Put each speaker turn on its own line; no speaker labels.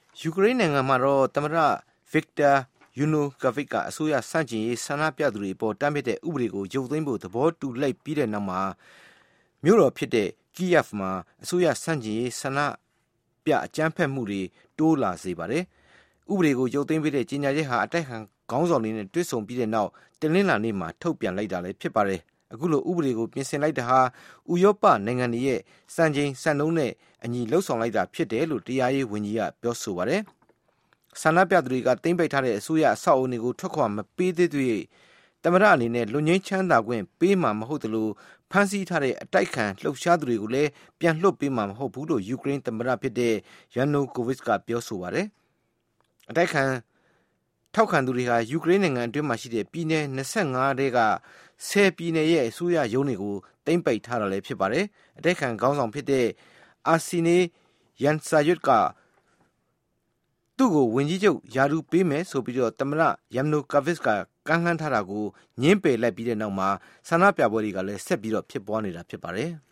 ယူကရိန်းနိုင်ငံမှာတော့သမ္မတဗစ်တာယူနိုကဗစ်ကအစိုးရဆန့်ကျင်ရေးဆန္ဒပြသူတွေပေါ်တမ်းဖြစ်တဲ့ဥပဒေကိုရုပ်သိမ်းဖို့သဘောတူလိုက်ပြီးတဲ့နောက်မှာမြို့တော်ဖြစ်တဲ့ကီယက်မှာအစိုးရဆန့်ကျင်ရေးဆန္ဒပြအကြမ်းဖက်မှုတွေတိုးလာစေပါတယ်။ဥပဒေကိုရုပ်သိမ်းပေးတဲ့ကြေညာချက်ဟာအတိုက်ခံခေါင်းဆောင်တွေနဲ့တွေ့ဆုံပြီးတဲ့နောက်တနင်္လာနေ့မှာထုတ်ပြန်လိုက်တာလည်းဖြစ်ပါတယ်။အခုလိုဥပဒေကိုပြင်ဆင်လိုက်တာဟာဥရောပနိုင်ငံတွေရဲ့စံချိန်စံနှုန်းနဲ့အညီလှုပ်ဆောင်လိုက်တာဖြစ်တယ်လို့တရားရေးဝန်ကြီးကပြောဆိုပါတယ်။ဆန္ဒပြသူတွေကတိမ့်ပိတ်ထားတဲ့အစိုးရအဆောက်အအုံတွေကိုထွက်ခွာမပေးသေးသေးသမ္မတအနေနဲ့လွတ်ငြိမ်းချမ်းသာခွင့်ပေးမှာမဟုတ်သလိုဖမ်းဆီးထားတဲ့အတိုက်ခံလှုပ်ရှားသူတွေကိုလည်းပြန်လွှတ်ပေးမှာမဟုတ်ဘူးလို့ယူကရိန်းသမ္မတဖြစ်တဲ့ယန်နိုကိုဗစ်ကပြောဆိုပါတယ်။အတိုက်ခံထောက်ခံသူတွေဟာယူကရိန်းနိုင်ငံအတွင်းမှာရှိတဲ့ပြည်နယ်25တဲက10ပြည်နယ်ရဲ့အစိုးရရုံးတွေကိုတိမ့်ပိတ်ထားတာလည်းဖြစ်ပါတယ်။အတိုက်ခံခေါင်းဆောင်ဖြစ်တဲ့အာစီနေယန်ဆာယွတ်ကသူ့ကိုဝင်ကြီးချုပ်ယာဒူပေးမယ်ဆိုပြီးတော့သမ္မတယန်နိုကာဗစ်ကကမ်းလှမ်းထားတာကိုညှင်းပယ်လိုက်ပြီးတဲ့နောက်မှာဆန္ဒပြပွဲတွေကလည်းဆက်ပြီးတော့ဖြစ်ပွားနေတာဖြစ်ပါတယ်။